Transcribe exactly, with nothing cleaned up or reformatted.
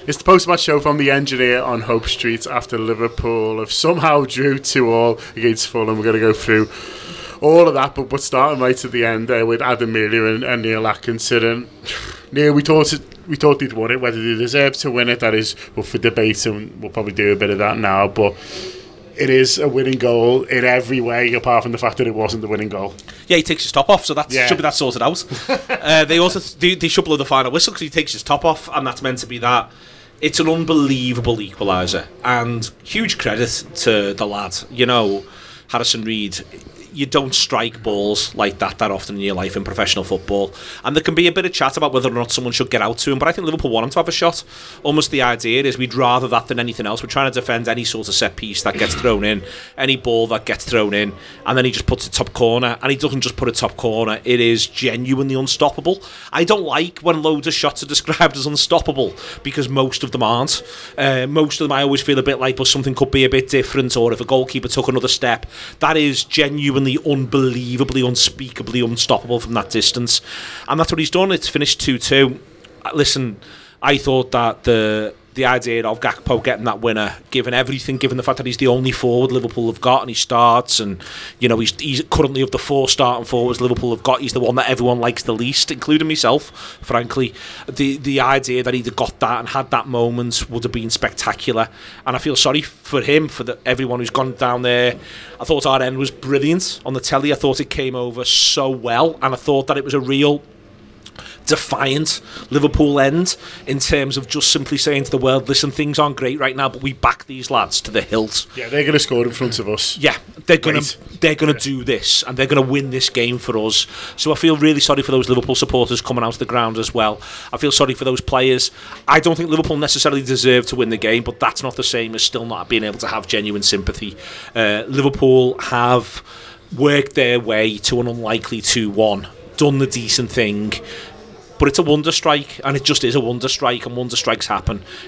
It's the post-match show from the engineer on Hope Street after Liverpool have somehow drew two all against Fulham. We're going to go through all of that, but, but starting right at the end there with Adam Melia and, and Neil Atkinson. And Neil, we thought it, we thought they'd won it. Whether they deserve to win it, that is up for debate, and we'll probably do a bit of that now. But it is a winning goal in every way, apart from the fact that it wasn't the winning goal. Yeah, he takes his top off, so that yeah. should be that sorted out. uh, they also they, they should blow the final whistle because he takes his top off, and that's meant to be that. It's an unbelievable equaliser, and huge credit to the lad. You know, Harrison Reed. You don't strike balls like that that often in your life in professional football, and there can be a bit of chat about whether or not someone should get out to him, but I think Liverpool want him to have a shot. Almost the idea is we'd rather that than anything else. We're trying to defend any sort of set piece that gets thrown in, any ball that gets thrown in, and then he just puts it top corner, and he doesn't just put it top corner, it is genuinely unstoppable. I don't like when loads of shots are described as unstoppable, because most of them aren't. Uh, most of them I always feel a bit like, but something could be a bit different, or if a goalkeeper took another step. That is genuinely unbelievably, unspeakably unstoppable from that distance, and that's what he's done. It's finished two two. Listen, I thought that the the idea of Gakpo getting that winner, given everything, given the fact that he's the only forward Liverpool have got, and he starts, and you know he's he's currently of the four starting forwards Liverpool have got, he's the one that everyone likes the least, including myself. Frankly, the the idea that he'd got that and had that moment would have been spectacular, and I feel sorry for him, for the, everyone who's gone down there. I thought our end was brilliant on the telly. I thought it came over so well, and I thought that it was a real defiant Liverpool end in terms of just simply saying to the world, listen, things aren't great right now, but we back these lads to the hilt. Yeah, they're going to score in front of us. Yeah, they're going to they're going to yeah. do this, and they're going to win this game for us. So I feel really sorry for those Liverpool supporters coming out to the ground as well. I feel sorry for those players. I don't think Liverpool necessarily deserve to win the game, but that's not the same as still not being able to have genuine sympathy. Uh, Liverpool have worked their way to an unlikely two one, done the decent thing, but it's a wonder strike, and it just is a wonder strike, and wonder strikes happen.